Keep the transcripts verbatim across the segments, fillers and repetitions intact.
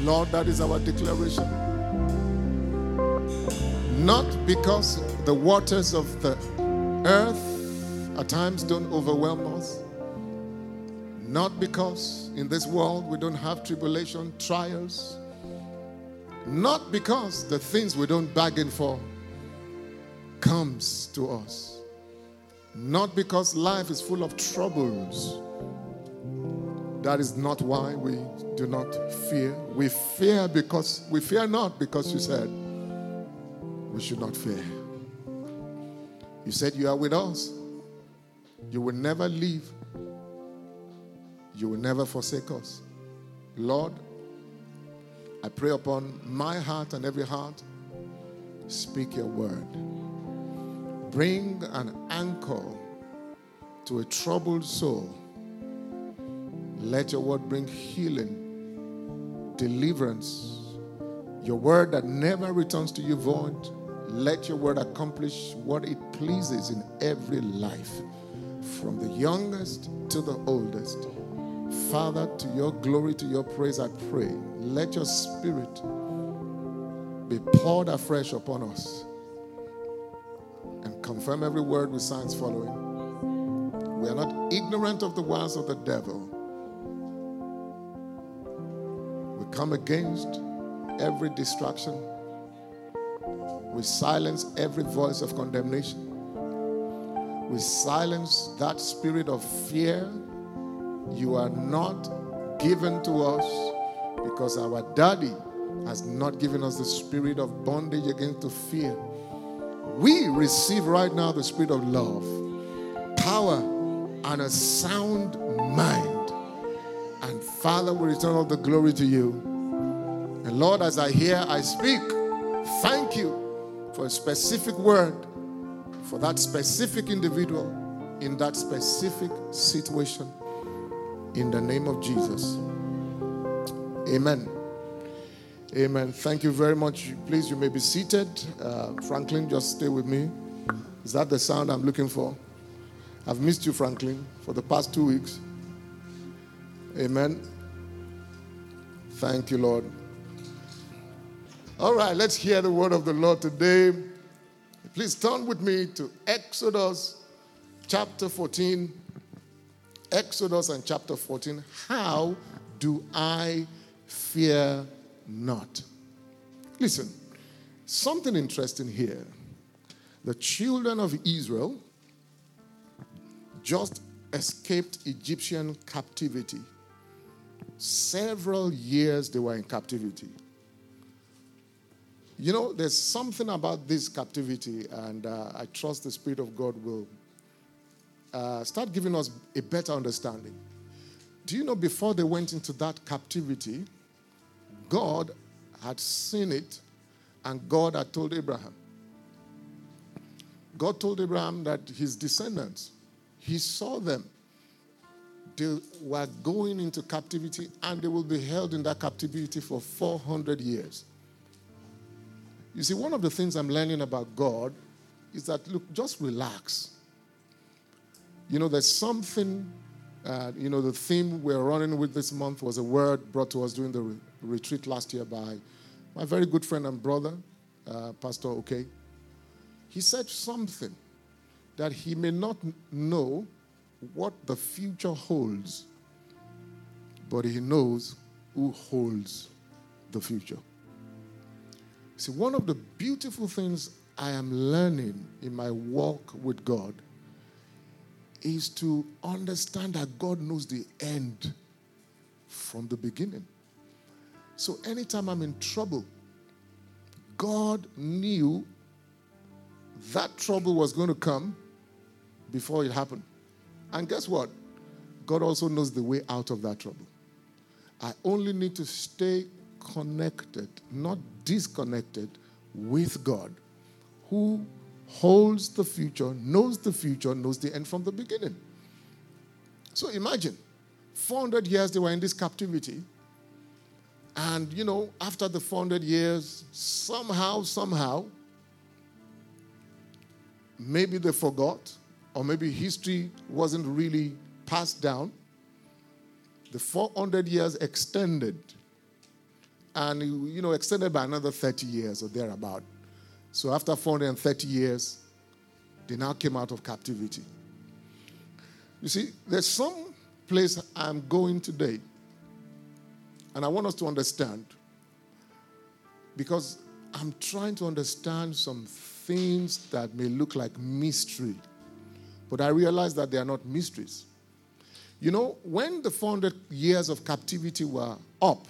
Lord, that is our declaration. Not because the waters of the earth at times don't overwhelm us. Not because in this world we don't have tribulation, trials. Not because the things we don't bargain for comes to us. Not because life is full of troubles. That is not why we do not fear. We fear because we fear not because you said we should not fear. You said you are with us. You will never leave. You will never forsake us. Lord, I pray upon my heart and every heart. Speak your word. Bring an anchor to a troubled soul. Let your word bring healing, deliverance. Your word that never returns to you void. Let your word accomplish what it pleases in every life, from the youngest to the oldest. Father, to your glory, to your praise, I pray. Let your spirit be poured afresh upon us and confirm every word with signs following. We are not ignorant of the wiles of the devil. We come against every distraction. We silence every voice of condemnation. We silence that spirit of fear. You are not given to us because our daddy has not given us the spirit of bondage against the fear. We receive right now the spirit of love, power, and a sound mind. And Father, we return all the glory to you. And Lord, as I hear, I speak. Thank you for a specific word for that specific individual in that specific situation. In the name of Jesus. Amen. Amen. Thank you very much. Please, you may be seated. Uh, Franklin, just stay with me. Is that the sound I'm looking for? I've missed you, Franklin, for the past two weeks. Amen. Thank you, Lord. All right, let's hear the word of the Lord today. Please turn with me to Exodus chapter fourteen. Exodus and chapter fourteen. How do I fear not? Listen, something interesting here. The children of Israel just escaped Egyptian captivity. Several years they were in captivity. You know, there's something about this captivity, and uh, I trust the Spirit of God will uh, start giving us a better understanding. Do you know, before they went into that captivity, God had seen it, and God had told Abraham. God told Abraham that his descendants, he saw them. They were going into captivity, and they will be held in that captivity for four hundred years. You see, one of the things I'm learning about God is that, look, just relax. You know, there's something, uh, you know, the theme we're running with this month was a word brought to us during the re- retreat last year by my very good friend and brother, uh, Pastor Okay. He said something that he may not know what the future holds, but he knows who holds the future. See, one of the beautiful things I am learning in my walk with God is to understand that God knows the end from the beginning. So anytime I'm in trouble, God knew that trouble was going to come before it happened. And guess what? God also knows the way out of that trouble. I only need to stay connected, not disconnected, with God, who holds the future, knows the future, knows the end from the beginning. So imagine, four hundred years they were in this captivity, and, you know, after the four hundred years, somehow, somehow, maybe they forgot, or maybe history wasn't really passed down. The four hundred years extended. and, you know, extended by another thirty years or thereabout. So after four hundred thirty years, they now came out of captivity. You see, there's some place I'm going today, and I want us to understand, because I'm trying to understand some things that may look like mystery, but I realize that they are not mysteries. You know, when the four hundred years of captivity were up,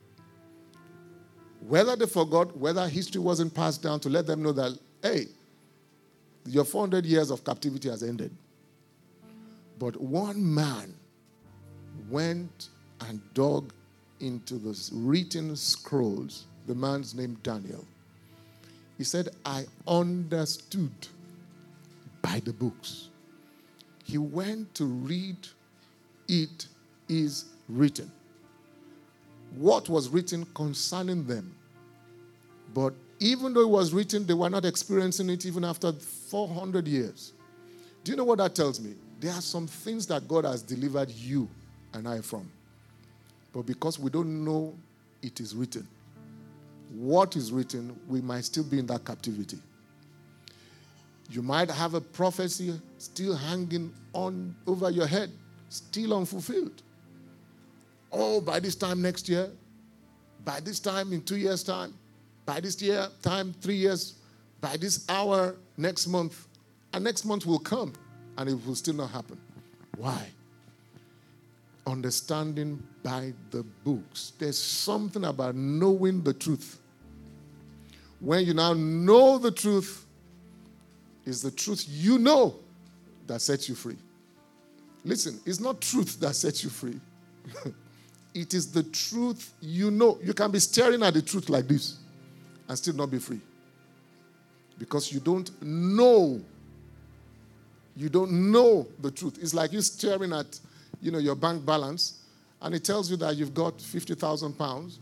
whether they forgot, whether history wasn't passed down to let them know that, hey, your four hundred years of captivity has ended. But one man went and dug into the written scrolls. The man's name Daniel. He said, I understood by the books. He went to read, it is written. What was written concerning them. But even though it was written, they were not experiencing it even after four hundred years. Do you know what that tells me? There are some things that God has delivered you and I from. But because we don't know it is written, what is written, we might still be in that captivity. You might have a prophecy still hanging on over your head, still unfulfilled. Oh, by this time next year, by this time in two years' time, by this year time, three years, by this hour, next month, and next month will come, and it will still not happen. Why? Understanding by the books. There's something about knowing the truth. When you now know the truth, it's the truth you know that sets you free. Listen, it's not truth that sets you free. It is the truth you know. You can be staring at the truth like this and still not be free. Because you don't know. You don't know the truth. It's like you staring at, you know, your bank balance, and it tells you that you've got fifty thousand pounds,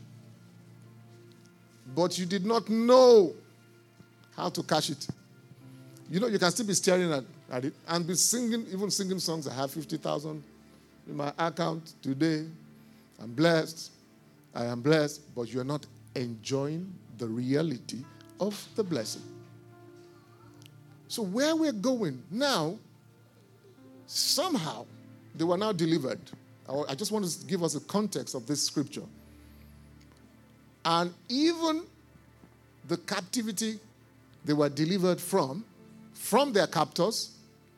but you did not know how to cash it. You know, you can still be staring at, at it and be singing, even singing songs. I have fifty thousand in my account today. I'm blessed. I am blessed. But you're not enjoying the reality of the blessing. So where we're going now, somehow, they were now delivered. I just want to give us a context of this scripture. And even the captivity they were delivered from, from their captors,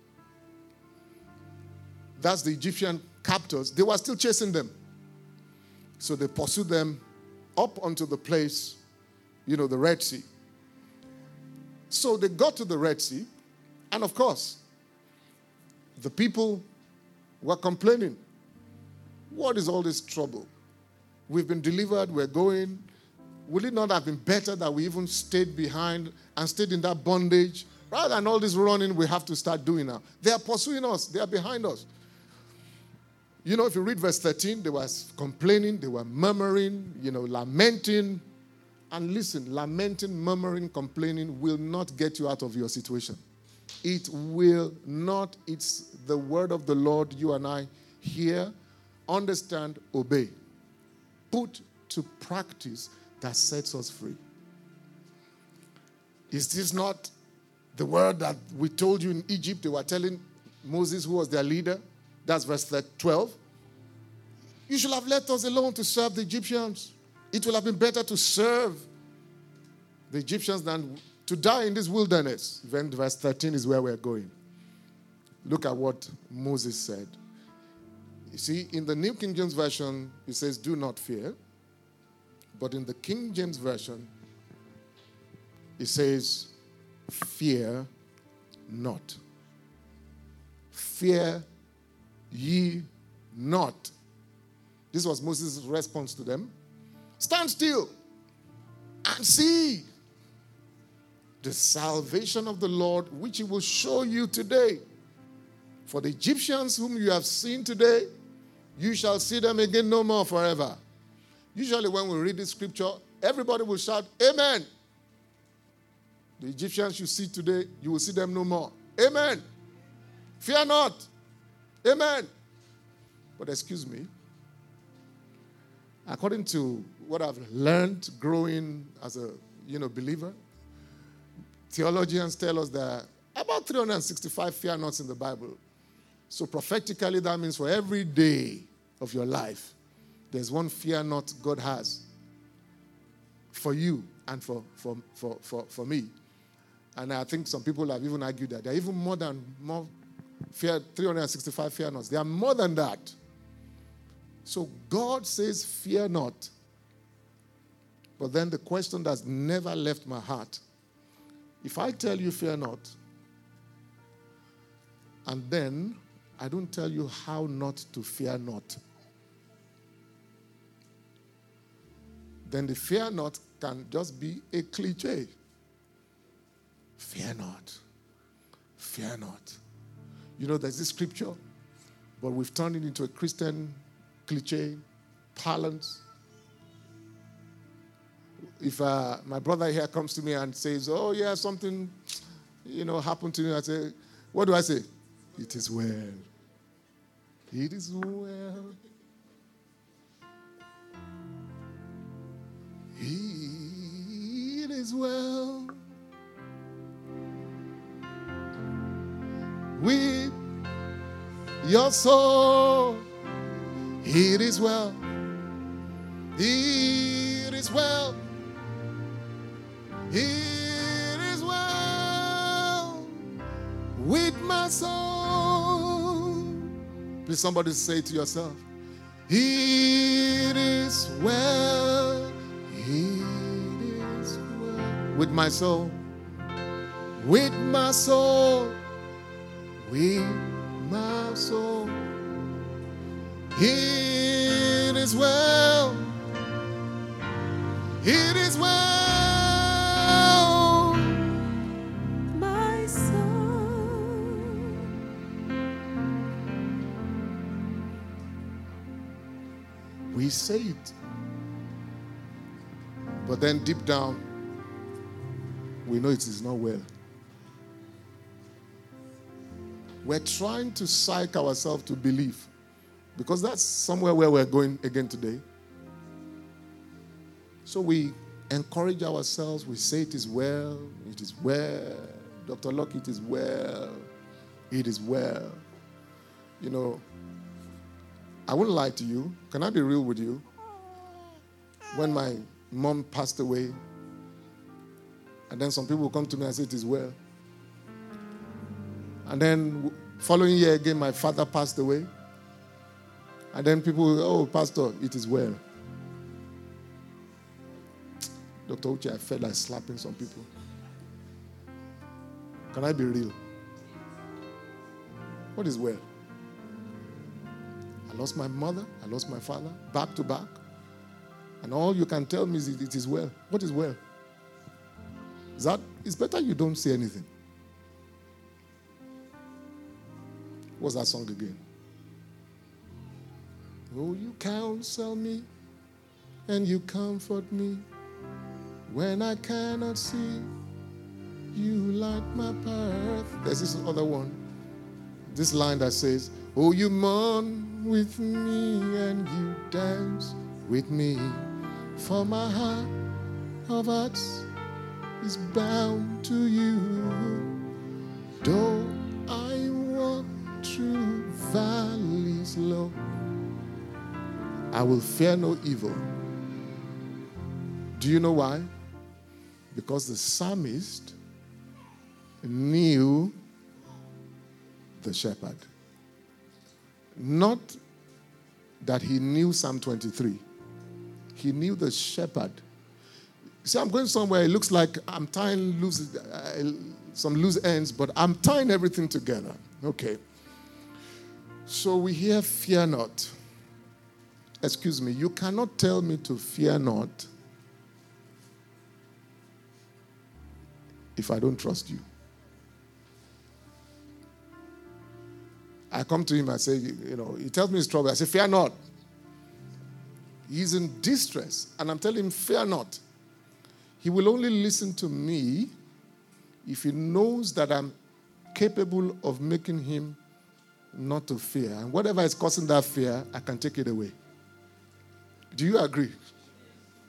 that's the Egyptian captors, they were still chasing them. So they pursued them up onto the place, you know, the Red Sea. So they got to the Red Sea, and of course, the people were complaining. What is all this trouble? We've been delivered, we're going. Would it not have been better that we even stayed behind and stayed in that bondage? Rather than all this running we have to start doing now. They are pursuing us. They are behind us. You know, if you read verse thirteen, they were complaining, they were murmuring, you know, lamenting. And listen, lamenting, murmuring, complaining will not get you out of your situation. It will not. It's the word of the Lord you and I hear, understand, obey. Put to practice that sets us free. Is this not the word that we told you in Egypt? They were telling Moses, who was their leader. That's verse twelve. You should have left us alone to serve the Egyptians. It would have been better to serve the Egyptians than to die in this wilderness. Then verse thirteen is where we're going. Look at what Moses said. You see, in the New King James Version, it says, do not fear. But in the King James Version, it says, fear not. Fear ye not. This was Moses' response to them. Stand still and see the salvation of the Lord, which he will show you today. For the Egyptians whom you have seen today, you shall see them again no more forever. Usually when we read this scripture, everybody will shout, Amen. The Egyptians you see today, you will see them no more. Amen. Fear not. Amen. But excuse me. According to what I've learned growing as a you know believer, theologians tell us there are about three hundred sixty-five fear nots in the Bible. So prophetically, that means for every day of your life, there's one fear not God has for you and for, for, for, for, for me. And I think some people have even argued that there are even more than more fear, three hundred sixty-five fear nots. There are more than that. So God says, fear not. But then the question that's never left my heart, if I tell you fear not, and then I don't tell you how not to fear not, then the fear not can just be a cliche. Fear not. Fear not. You know, there's this scripture, but we've turned it into a Christian cliche, parlance. If uh, my brother here comes to me and says, oh, yeah, something, you know, happened to me, I say, what do I say? It is well. It is well. It is well with your soul. It is well. It is well. It is well with my soul. Please, somebody say it to yourself. It is well. It is well with my soul. With my soul. With my soul. It is well. It is well. My soul. We say it. But then deep down, we know it is not well. We're trying to psych ourselves to believe. Because that's somewhere where we're going again today. So we encourage ourselves. We say it is well. It is well. Doctor Locke, it is well. It is well. You know, I wouldn't lie to you. Can I be real with you? When my mom passed away, and then some people come to me and say it is well. And then following year again, my father passed away. And then people, oh, Pastor, it is well. Doctor Uche, I felt like slapping some people. Can I be real? What is well? I lost my mother, I lost my father, back to back. And all you can tell me is it is well. What is well? Is that, it's better you don't say anything. What's that song again? Oh, you counsel me and you comfort me when I cannot see. You light my path. There's this other one. This line that says, oh, you mourn with me and you dance with me. For my heart of hearts is bound to you. Though I walk through valleys low, I will fear no evil. Do you know why? Because the psalmist knew the shepherd. Not that he knew Psalm twenty-three. He knew the shepherd. See, I'm going somewhere. It looks like I'm tying loose, uh, some loose ends, but I'm tying everything together. Okay. So we hear fear not. Excuse me, you cannot tell me to fear not if I don't trust you. I come to him and say, you know, he tells me his trouble. I say, fear not. He's in distress. And I'm telling him, fear not. He will only listen to me if he knows that I'm capable of making him not to fear. And whatever is causing that fear, I can take it away. Do you agree?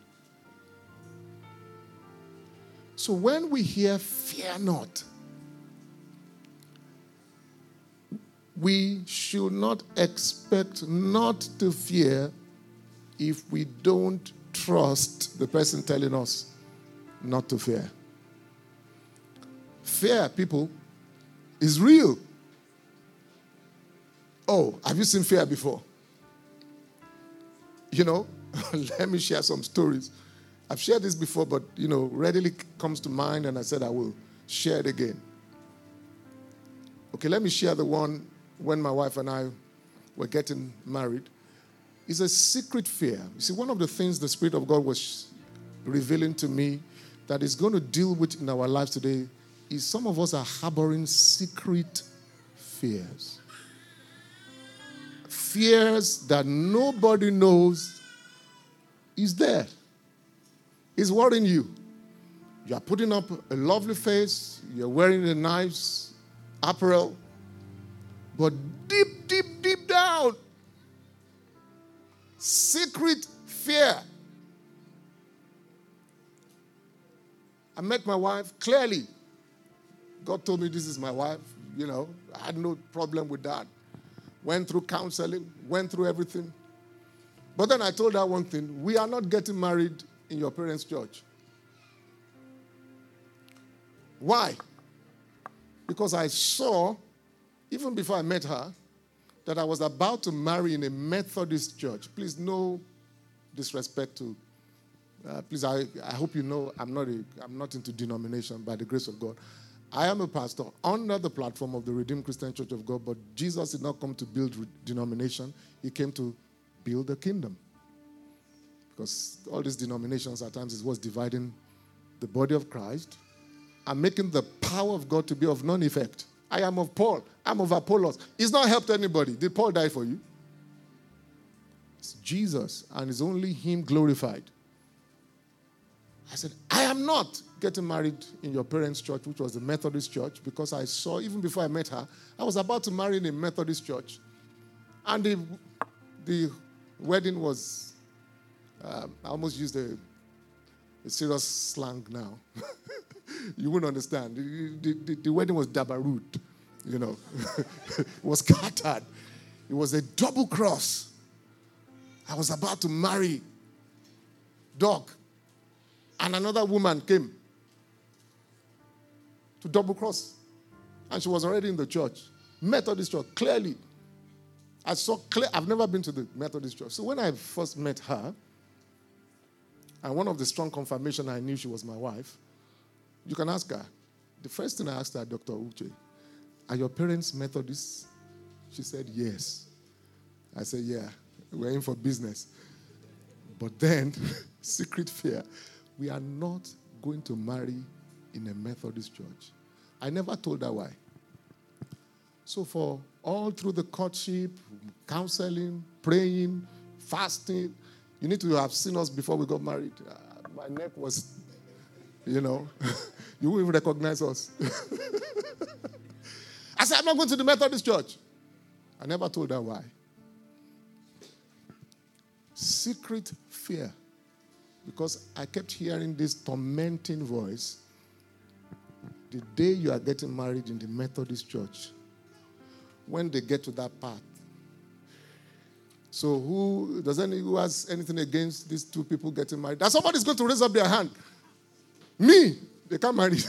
So when we hear fear not, we should not expect not to fear if we don't trust the person telling us not to fear. Fear, people, is real. Oh, have you seen fear before? You know, let me share some stories. I've shared this before, but, you know, readily comes to mind, and I said I will share it again. Okay, let me share the one when my wife and I were getting married. It's a secret fear. You see, one of the things the Spirit of God was revealing to me that is going to deal with in our lives today is some of us are harboring secret fears. Fears that nobody knows is there. It's worrying you. You are putting up a lovely face. You're wearing a nice apparel. But deep, deep, deep down, secret fear. I met my wife clearly. God told me this is my wife. You know, I had no problem with that. Went through counseling, went through everything. But then I told her one thing. We are not getting married in your parents' church. Why? Because I saw, even before I met her, that I was about to marry in a Methodist church. Please, no disrespect to, uh, please, I, I hope you know I'm not, a, I'm not into denomination by the grace of God. I am a pastor under the platform of the Redeemed Christian Church of God, but Jesus did not come to build re- denomination. He came to build the kingdom. Because all these denominations at times is what's dividing the body of Christ and making the power of God to be of none effect. I am of Paul. I'm of Apollos. He's not helped anybody. Did Paul die for you? It's Jesus, and it's only him glorified. I said, I am not getting married in your parents' church, which was the Methodist church, because I saw, even before I met her, I was about to marry in a Methodist church. And the, the wedding was, um, I almost used a, a serious slang now. You wouldn't understand. The, the, the wedding was dabarut, you know. It was scattered. It was a double cross. I was about to marry Doc. And another woman came to double cross. And she was already in the church. Methodist church, clearly. I saw clear. I've never been to the Methodist church. So when I first met her, and one of the strong confirmation I knew she was my wife, you can ask her. The first thing I asked her, Doctor Uche, are your parents Methodists? She said, yes. I said, yeah, we're in for business. But then, secret fear, we are not going to marry in a Methodist church. I never told her why. So for all through the courtship, counseling, praying, fasting, you need to have seen us before we got married. Uh, my neck was, you know, you won't even recognize us. I said, I'm not going to the Methodist church. I never told her why. Secret fear. Because I kept hearing this tormenting voice. The day you are getting married in the Methodist church, when they get to that part. So who, does any, who has anything against these two people getting married? That somebody's going to raise up their hand. Me, they can't marry.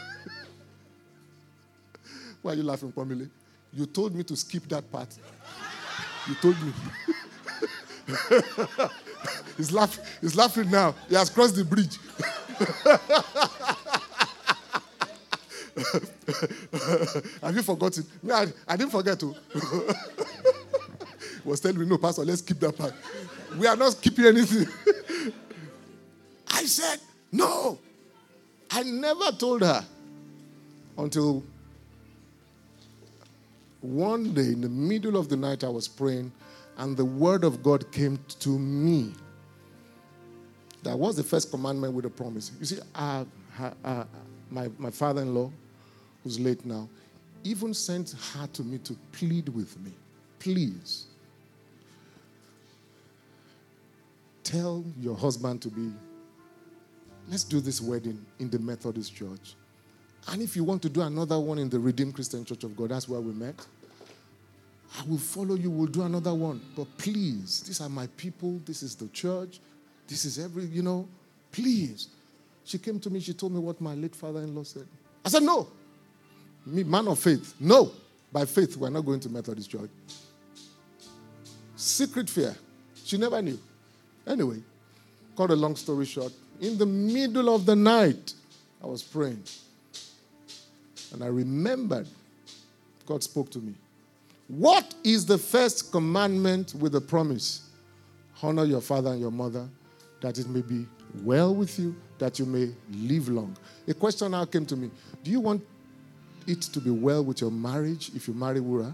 Why are you laughing, Pamela? You told me to skip that part. You told me. he's, laugh, he's laughing now. He has crossed the bridge. Have you forgotten? No, I, I didn't forget to. He was telling me, no, Pastor, let's keep that part. We are not keeping anything. I said, no. I never told her until one day in the middle of the night I was praying and the word of God came to me. That was the first commandment with a promise. You see, uh, uh, my, my father-in-law, who's late now, even sent her to me to plead with me. Please, tell your husband to be let's do this wedding in the Methodist Church. And if you want to do another one in the Redeemed Christian Church of God, that's where we met. I will follow you, we'll do another one. But please, these are my people, this is the church, this is every, you know, please. She came to me, she told me what my late father-in-law said. I said, no. Me, man of faith. No. By faith, we're not going to Methodist Church. Secret fear. She never knew. Anyway, cut a long story short, in the middle of the night, I was praying. And I remembered God spoke to me. What is the first commandment with the promise? Honor your father and your mother, that it may be well with you, that you may live long. A question now came to me. Do you want it to be well with your marriage if you marry Wura?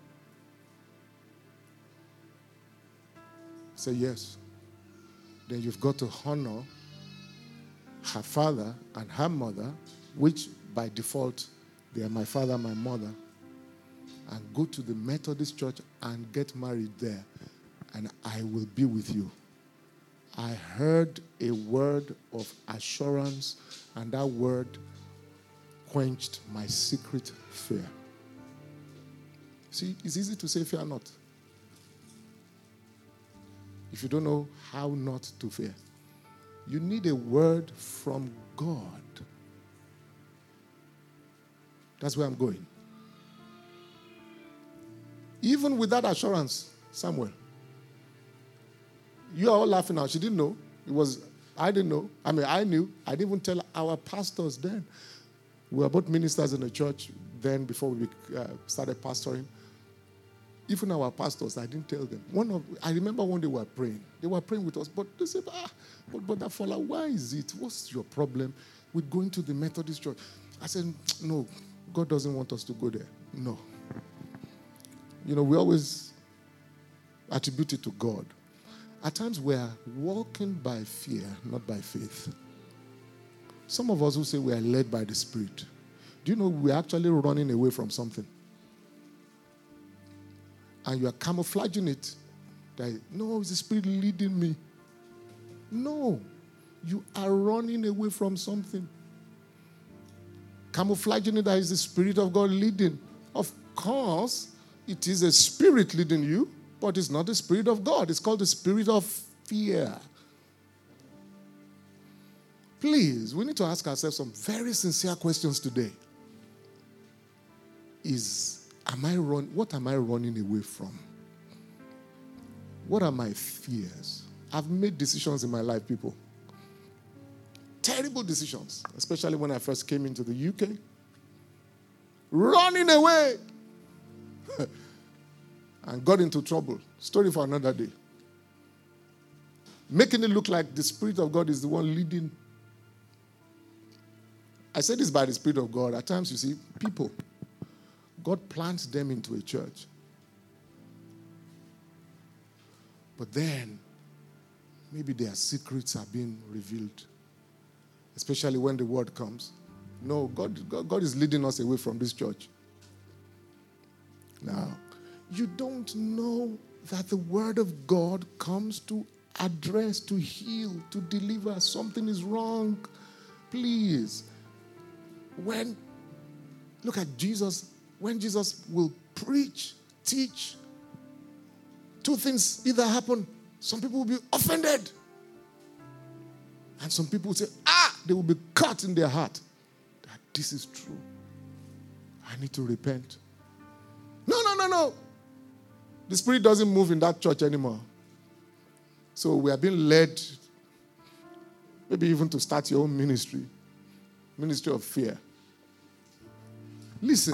Say yes. Then you've got to honor her father and her mother, which by default, they are my father and my mother, and go to the Methodist Church and get married there, and I will be with you. I heard a word of assurance, and that word quenched my secret fear. See, it's easy to say fear not. If you don't know how not to fear, you need a word from God. That's where I'm going. Even with that assurance, Samuel, you are all laughing now. She didn't know. It was, I didn't know. I mean, I knew. I didn't even tell our pastors then. We were both ministers in the church then before we uh, started pastoring. Even our pastors, I didn't tell them. One of, I remember one day we were praying. They were praying with us, but they said, ah, but Brother Fola, why is it? What's your problem with going to the Methodist Church? I said, no, God doesn't want us to go there. No. You know, we always attribute it to God. At times we are walking by fear, not by faith. Some of us who say we are led by the Spirit. Do you know we're actually running away from something? And you are camouflaging it. That, no, it's the Spirit leading me. No, you are running away from something. Camouflaging it that is the Spirit of God leading. Of course, it is a spirit leading you, but it's not the Spirit of God. It's called the spirit of fear. Please, we need to ask ourselves some very sincere questions today. Is, am I run, what am I running away from? What are my fears? I've made decisions in my life, people. Terrible decisions, especially when I first came into the U K. Running away. And got into trouble. Story for another day. Making it look like the Spirit of God is the one leading. I say this by the Spirit of God. At times, you see, people, God plants them into a church. But then, maybe their secrets are being revealed. Especially when the word comes. No, God, God, God is leading us away from this church. Now, you don't know that the word of God comes to address, to heal, to deliver. Something is wrong. Please. When, look at Jesus, when Jesus will preach, teach, two things either happen. Some people will be offended. And some people will say, ah, they will be cut in their heart. That this is true. I need to repent. No, no, no, no. The Spirit doesn't move in that church anymore. So we are being led, maybe even to start your own ministry. Ministry of fear. Listen.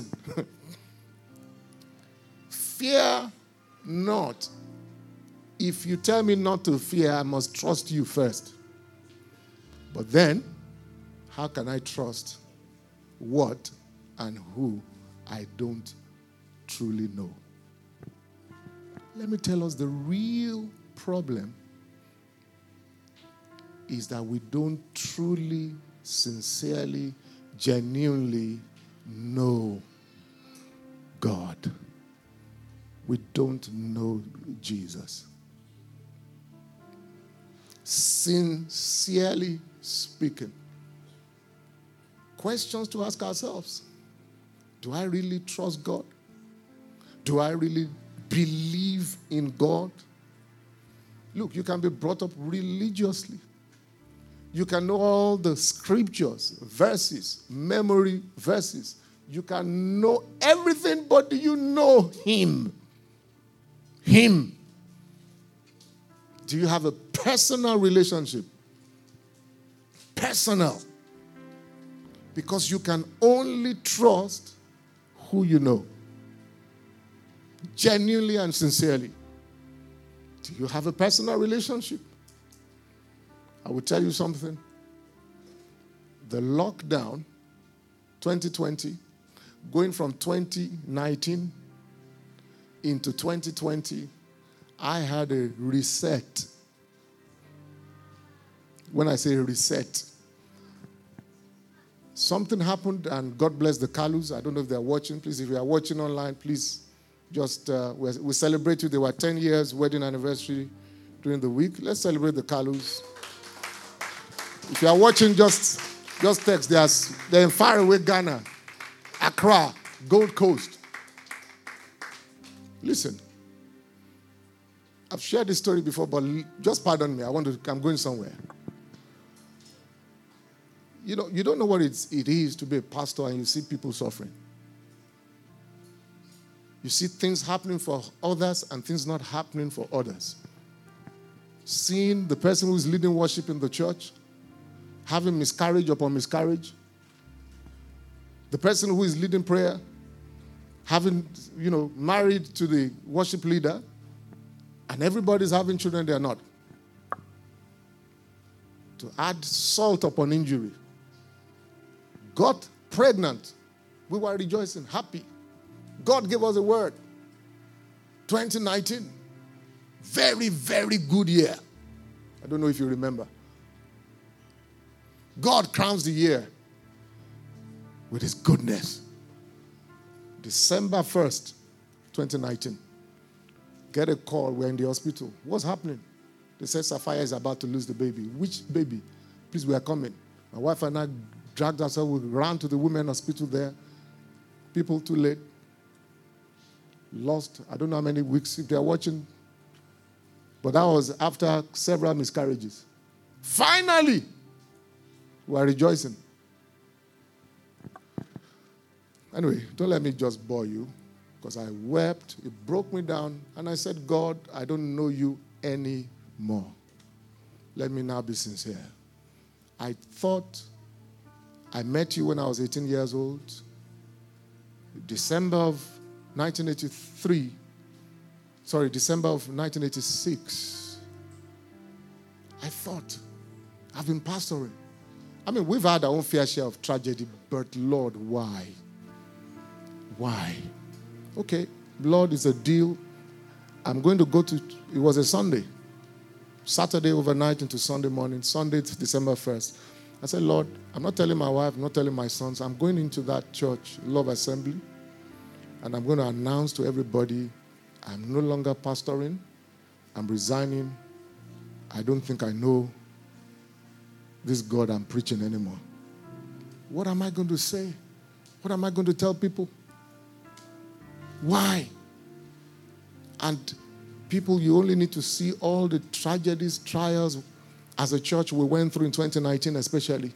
Fear not. If you tell me not to fear, I must trust you first. But then, how can I trust what and who I don't truly know? Let me tell us the real problem is that we don't truly, sincerely, genuinely know God. We don't know Jesus. Sincerely, speaking. Questions to ask ourselves. Do I really trust God? Do I really believe in God? Look, you can be brought up religiously. You can know all the scriptures, verses, memory verses. You can know everything, but do you know Him? Him. Do you have a personal relationship? Personal. Because you can only trust who you know. Genuinely and sincerely. Do you have a personal relationship? I will tell you something. The lockdown, twenty twenty, going from twenty nineteen into twenty twenty, I had a reset. When I say reset, something happened, and God bless the Kalus. I don't know if they're watching. Please, if you are watching online, please just, uh, we celebrate you. They were ten years wedding anniversary during the week. Let's celebrate the Kalus. If you are watching, just, just text. They're, they're in faraway Ghana, Accra, Gold Coast. Listen, I've shared this story before, but just pardon me. I want to, I'm going somewhere. You know, you don't know what it's, it is to be a pastor and you see people suffering. You see things happening for others and things not happening for others. Seeing the person who's leading worship in the church having miscarriage upon miscarriage. The person who is leading prayer having, you know, married to the worship leader, and everybody's having children they are not. To add salt upon injury. Got pregnant. We were rejoicing, happy. God gave us a word. twenty nineteen. Very, very good year. I don't know if you remember. God crowns the year with His goodness. December first, twenty nineteen. Get a call. We're in the hospital. What's happening? They said Sapphire is about to lose the baby. Which baby? Please, we are coming. My wife and I dragged ourselves. We ran to the women's hospital there. People too late. Lost, I don't know how many weeks, if they are watching. But that was after several miscarriages. Finally, we are rejoicing. Anyway, don't let me just bore you, because I wept. It broke me down. And I said, God, I don't know you anymore. Let me now be sincere. I thought I met you when I was eighteen years old. December of nineteen eighty-three. Sorry, December of nineteen eighty-six. I thought, I've been pastoring. I mean, we've had our own fair share of tragedy, but Lord, why? Why? Okay, Lord, it's a deal. I'm going to go to, it was a Sunday. Saturday overnight into Sunday morning, Sunday, December first. I said, Lord, I'm not telling my wife, I'm not telling my sons. I'm going into that church, Love Assembly, and I'm going to announce to everybody, I'm no longer pastoring. I'm resigning. I don't think I know this God I'm preaching anymore. What am I going to say? What am I going to tell people? Why? And people, you only need to see all the tragedies, trials as a church we went through in twenty nineteen especially.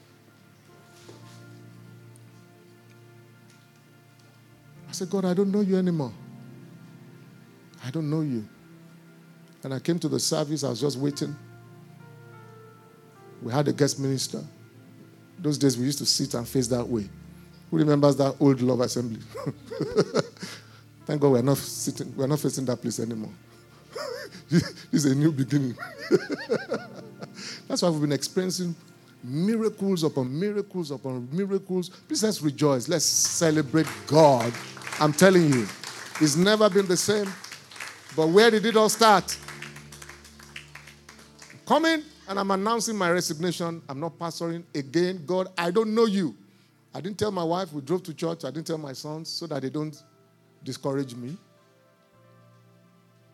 I said, God, I don't know you anymore. I don't know you. And I came to the service, I was just waiting. We had a guest minister. Those days we used to sit and face that way. Who remembers that old Love Assembly? Thank God we're not sitting, we're not facing that place anymore. This is a new beginning. That's why we've been experiencing miracles upon miracles upon miracles. Please let's rejoice. Let's celebrate God. I'm telling you, it's never been the same. But where did it all start? Coming and I'm announcing my resignation. I'm not pastoring again. God, I don't know you. I didn't tell my wife. We drove to church. I didn't tell my sons so that they don't discourage me.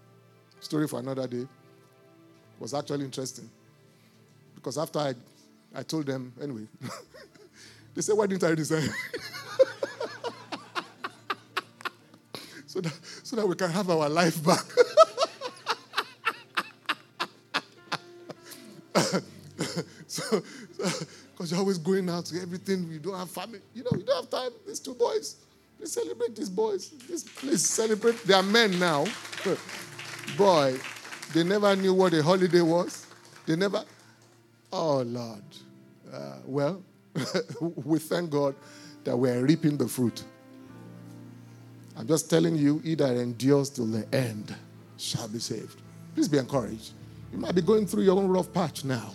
Story for another day. It was actually interesting. Because after I I told them, anyway. They said, why didn't I resign? so, that, so that we can have our life back. so, because you're always going out to everything. You don't have family. You know, you don't have time. These two boys, they celebrate these boys. This place celebrate. They are men now. Boy, they never knew what a holiday was. They never. Oh, Lord. Uh, well, we thank God that we're reaping the fruit. I'm just telling you, he that endures till the end shall be saved. Please be encouraged. You might be going through your own rough patch now.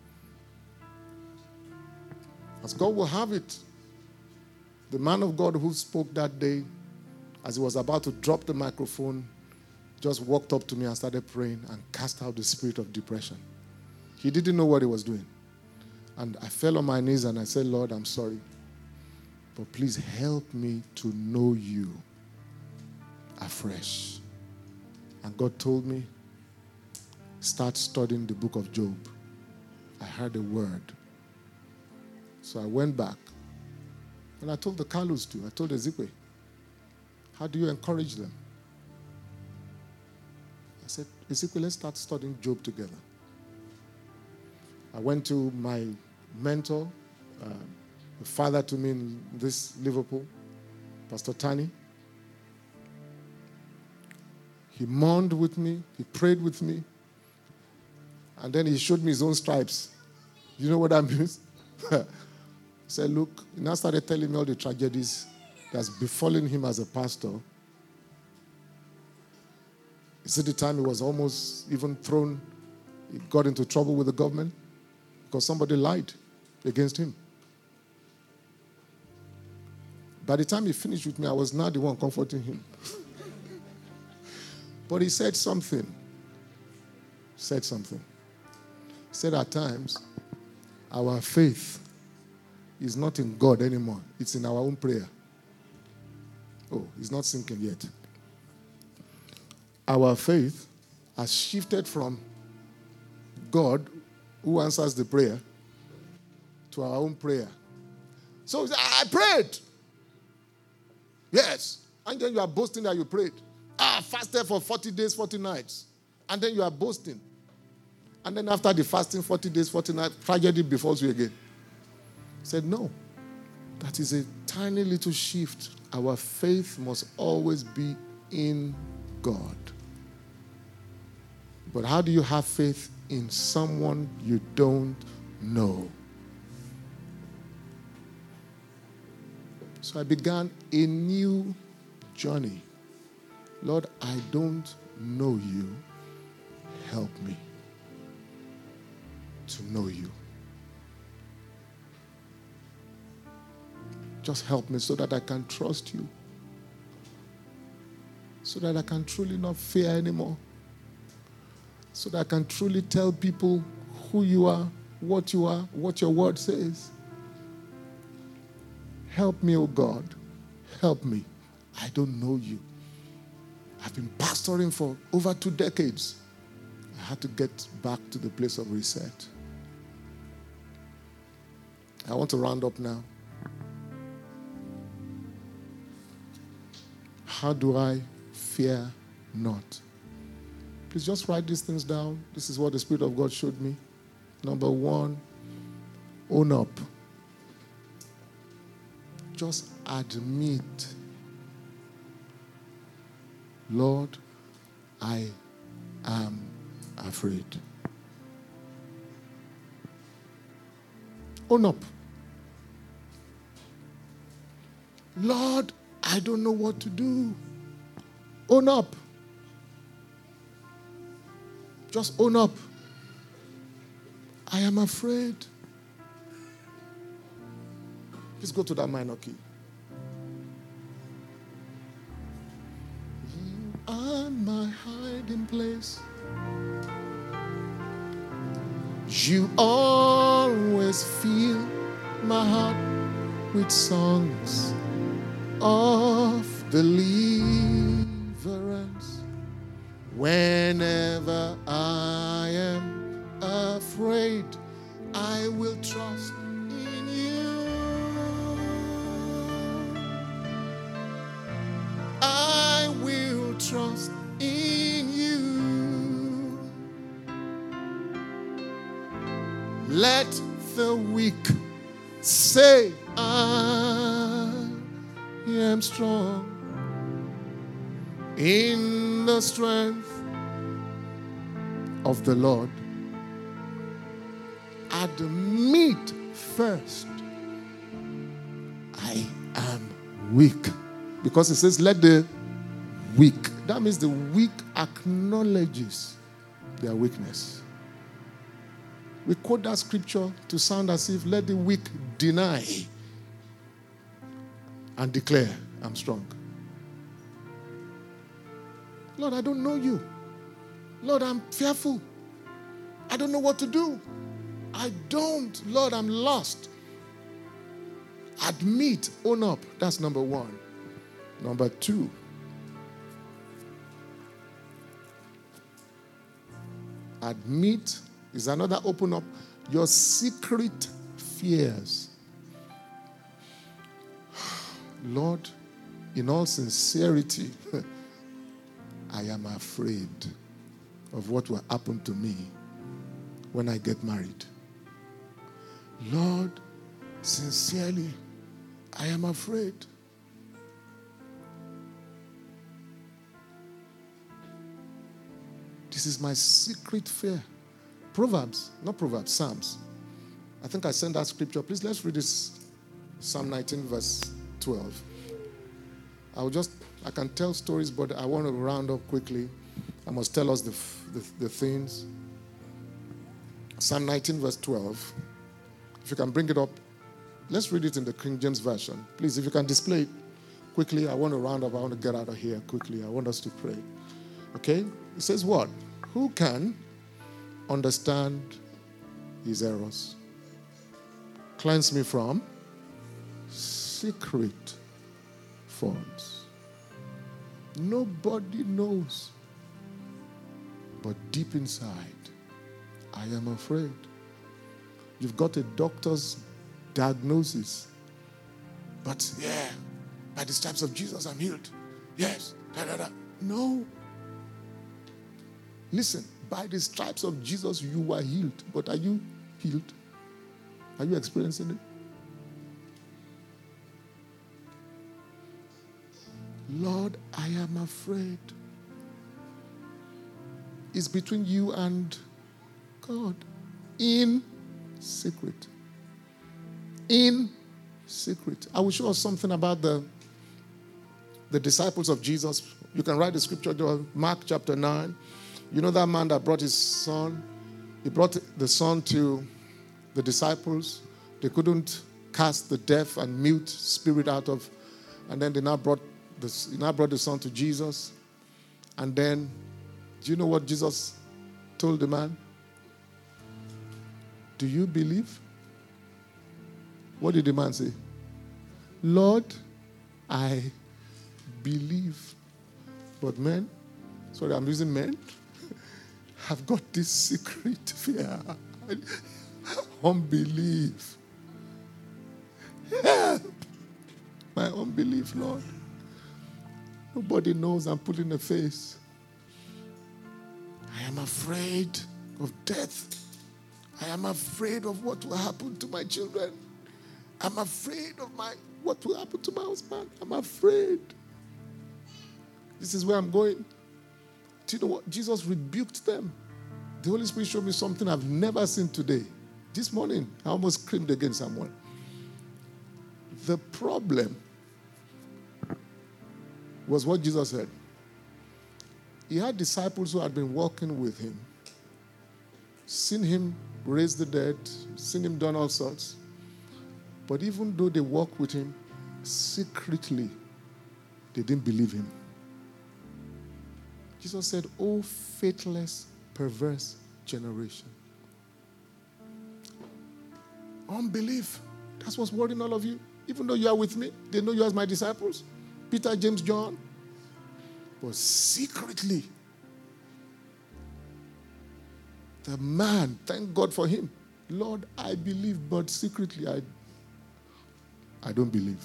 As God will have it, the man of God who spoke that day, as he was about to drop the microphone, just walked up to me and started praying and cast out the spirit of depression. He didn't know what he was doing. And I fell on my knees and I said, Lord, I'm sorry, but please help me to know you afresh. And God told me, start studying the book of Job. I heard a word. So I went back. And I told the Carlos too. I told Ezekwe, how do you encourage them? I said, Ezekwe, let's start studying Job together. I went to my mentor, uh, the father to me in this Liverpool, Pastor Tani. He mourned with me. He prayed with me. And then he showed me his own stripes. You know what that means? He said, look, he now started telling me all the tragedies that's befallen him as a pastor. He said the time he was almost even thrown, he got into trouble with the government because somebody lied against him. By the time he finished with me, I was not the one comforting him. But he said something. Said something. He said at times, our faith is not in God anymore. It's in our own prayer. Oh, it's not sinking yet. Our faith has shifted from God, who answers the prayer, to our own prayer. So I prayed. Yes. And then you are boasting that you prayed. Ah, fasted for forty days, forty nights. And then you are boasting. And then after the fasting, forty days, forty nights, tragedy befalls you again. He said, no. That is a tiny little shift. Our faith must always be in God. But how do you have faith in someone you don't know? So I began a new journey. Lord, I don't know you. Help me to know you. Just help me so that I can trust you. So that I can truly not fear anymore. So that I can truly tell people who you are, what you are, what your word says. Help me, oh God. Help me. I don't know you. I've been pastoring for over two decades. I had to get back to the place of reset. I want to round up now. How do I fear not? Please just write these things down. This is what the Spirit of God showed me. Number one, own up. Just admit, Lord, I am afraid. Own up. Lord, I don't know what to do. Own up. Just own up. I am afraid. Please go to that minor key. You are my hiding place. You always fill my heart with songs of deliverance. Whenever I am afraid, I will trust in you. I will trust in you. Let the weak say, I am strong in the strength of the Lord. Admit first, I am weak. Because it says, let the weak. That means the weak acknowledges their weakness. We quote that scripture to sound as if, let the weak deny and declare, I'm strong. Lord, I don't know you. Lord, I'm fearful. I don't know what to do. I don't. Lord, I'm lost. Admit, own up. That's number one. Number two. Admit is another open up your secret fears. Lord, in all sincerity, I am afraid of what will happen to me when I get married. Lord, sincerely, I am afraid. This is my secret fear. Proverbs, not Proverbs, Psalms. I think I sent that scripture. Please, let's read this. Psalm nineteen, verse twelve. I'll just, I can tell stories, but I want to round up quickly. I must tell us the, the, the things. Psalm nineteen, verse twelve. If you can bring it up, let's read it in the King James Version. Please, if you can display it quickly. I want to round up. I want to get out of here quickly. I want us to pray. Okay? It says what? Who can understand his errors? Cleanse me from secret faults. Nobody knows. But deep inside, I am afraid. You've got a doctor's diagnosis. But yeah, by the stripes of Jesus, I'm healed. Yes. Da, da, da. No. Listen, by the stripes of Jesus, you were healed. But are you healed? Are you experiencing it? Lord, I am afraid. It's between you and God. In secret. In secret. I will show us something about the, the disciples of Jesus. You can write the scripture, Mark chapter nine. You know that man that brought his son? He brought the son to the disciples. They couldn't cast the deaf and mute spirit out of, and then they now brought the, he now brought the son to Jesus. And then, do you know what Jesus told the man? Do you believe? What did the man say? Lord, I believe. But men, sorry, I'm using men, have got this secret fear. Unbelief. Help my unbelief, Lord. Nobody knows I'm putting a face. I am afraid of death. I am afraid of what will happen to my children. I'm afraid of my what will happen to my husband. I'm afraid. This is where I'm going. Do you know what? Jesus rebuked them. The Holy Spirit showed me something I've never seen today. This morning, I almost screamed against someone. The problem was what Jesus said. He had disciples who had been walking with him, seen him raise the dead, seen him done all sorts. But even though they walked with him, secretly, they didn't believe him. Jesus said, "Oh, faithless, perverse generation." Unbelief. That's what's worrying all of you. Even though you are with me, they know you as my disciples. Peter, James, John. But secretly, the man, thank God for him, Lord, I believe, but secretly I, I don't believe.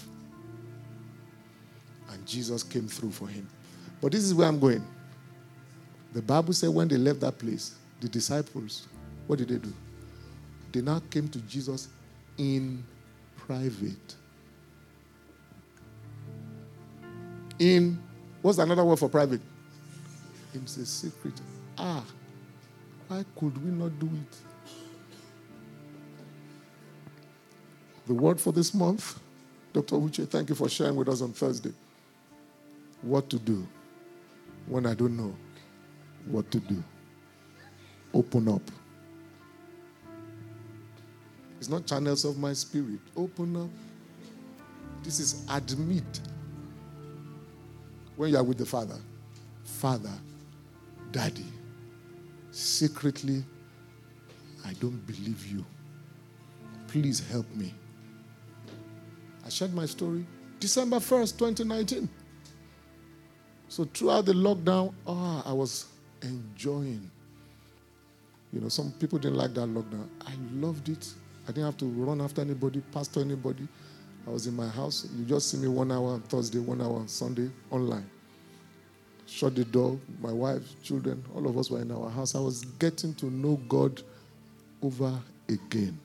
And Jesus came through for him. But this is where I'm going. The Bible said when they left that place, the disciples, what did they do? They now came to Jesus in private. In, what's another word for private? In the secret. Ah, why could we not do it? The word for this month, Doctor Uche, thank you for sharing with us on Thursday. What to do when I don't know what to do. Open up. It's not channels of my spirit. Open up. This is admit. When you are with the Father, Father, Daddy, secretly, I don't believe you. Please help me. I shared my story December first, twenty nineteen. So throughout the lockdown, oh, I was enjoying. You know, some people didn't like that lockdown. I loved it. I didn't have to run after anybody, pastor anybody. I was in my house. You just see me one hour on Thursday, one hour on Sunday, online. Shut the door. My wife, children, all of us were in our house. I was getting to know God over again.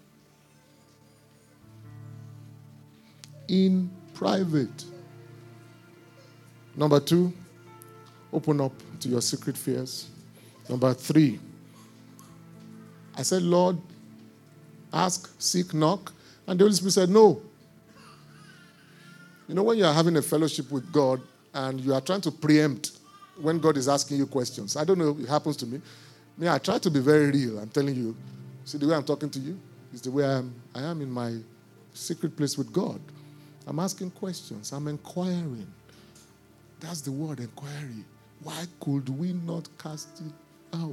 In private. Number two, open up to your secret fears. Number three, I said, Lord, ask, seek, knock. And the Holy Spirit said, no. You know, when you are having a fellowship with God and you are trying to preempt when God is asking you questions. I don't know, it happens to me. Me, I try to be very real. I'm telling you. See, the way I'm talking to you is the way I am, I am in my secret place with God. I'm asking questions. I'm inquiring. That's the word, inquiry. Why could we not cast it out?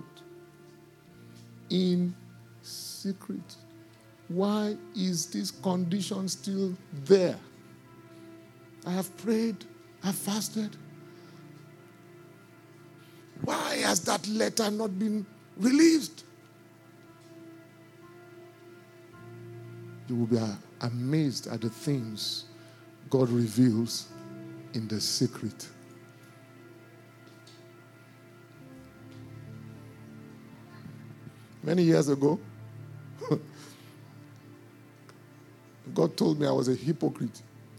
In secret. Why is this condition still there? I have prayed. I've fasted. Why has that letter not been released? You will be amazed at the things God reveals in the secret. Many years ago, God told me I was a hypocrite.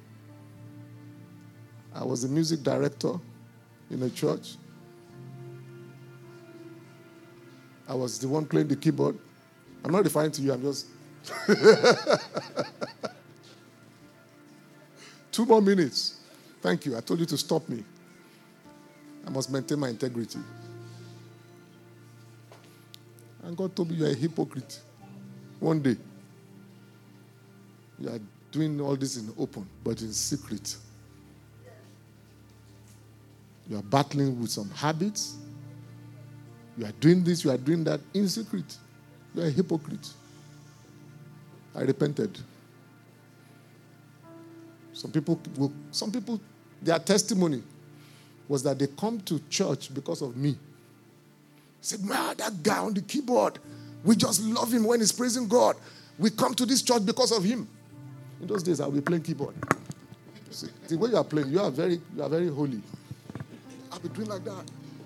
I was a music director in a church. I was the one playing the keyboard. I'm not referring to you, I'm just... Two more minutes. Thank you. I told you to stop me. I must maintain my integrity. And God told me you are a hypocrite. One day, you are doing all this in open, but in secret. You are battling with some habits. You are doing this, you are doing that in secret. You are a hypocrite. I repented. Some people will, some people, their testimony was that they come to church because of me. Say, man, that guy on the keyboard, we just love him when he's praising God. We come to this church because of him. In those days, I'll be playing keyboard. See, the way you are playing, you are very, you are very holy. I'll be doing like that.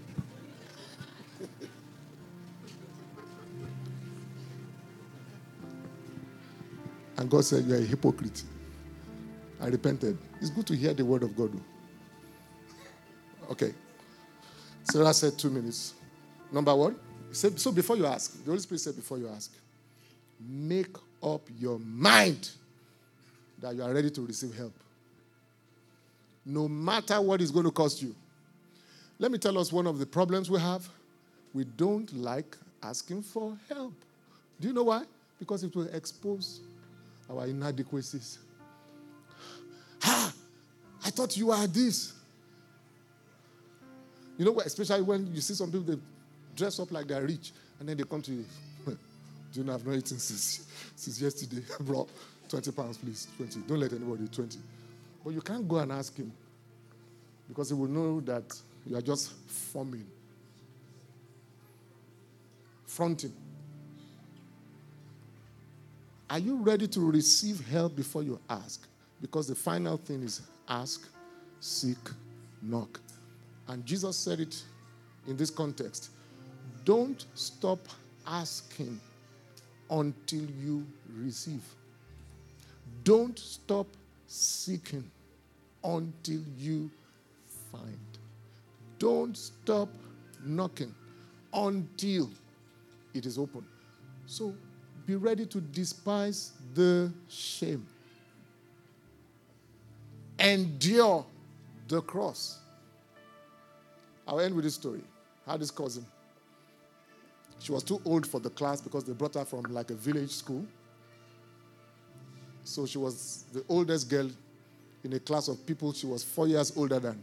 And God said, you are a hypocrite. I repented. It's good to hear the word of God. Okay. Sarah said two minutes. Number one, said, so before you ask, the Holy Spirit said before you ask, make up your mind that you are ready to receive help. No matter what it's going to cost you. Let me tell us one of the problems we have. We don't like asking for help. Do you know why? Because it will expose our inadequacies. Ah, I thought you were this. You know, especially when you see some people, they dress up like they're rich, and then they come to you. Do you know, I've not eaten since, since yesterday. Bro, twenty pounds, please, twenty. Don't let anybody, twenty. But you can't go and ask him, because he will know that you are just forming, fronting. Are you ready to receive help before you ask? Because the final thing is ask, seek, knock. And Jesus said it in this context. Don't stop asking until you receive. Don't stop seeking until you find. Don't stop knocking until it is open. So be ready to despise the shame. Endure the cross. I'll end with this story. I had this cousin. She was too old for the class because they brought her from like a village school. So she was the oldest girl in a class of people she was four years older than.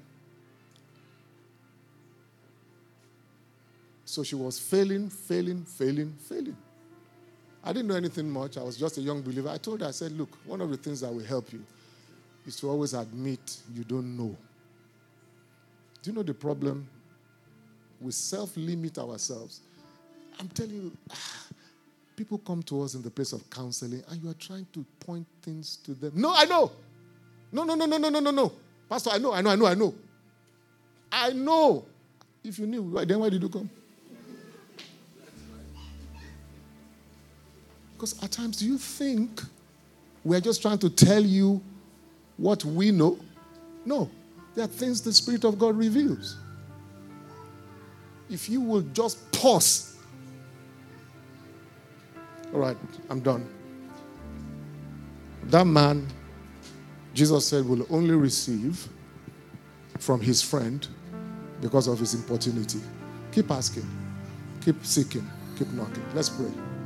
So she was failing, failing, failing, failing. I didn't know anything much. I was just a young believer. I told her, I said, look, one of the things that will help you is to always admit you don't know. Do you know the problem? We self-limit ourselves. I'm telling you, people come to us in the place of counseling and you are trying to point things to them. No, I know. No, no, no, no, no, no, no, no. Pastor, I know, I know, I know, I know. I know. If you knew, then why did you come? Because at times, do you think we're just trying to tell you what we know? No. There are things the Spirit of God reveals. If you will just pause. All right, I'm done. That man, Jesus said, will only receive from his friend because of his importunity. Keep asking. Keep seeking. Keep knocking. Let's pray.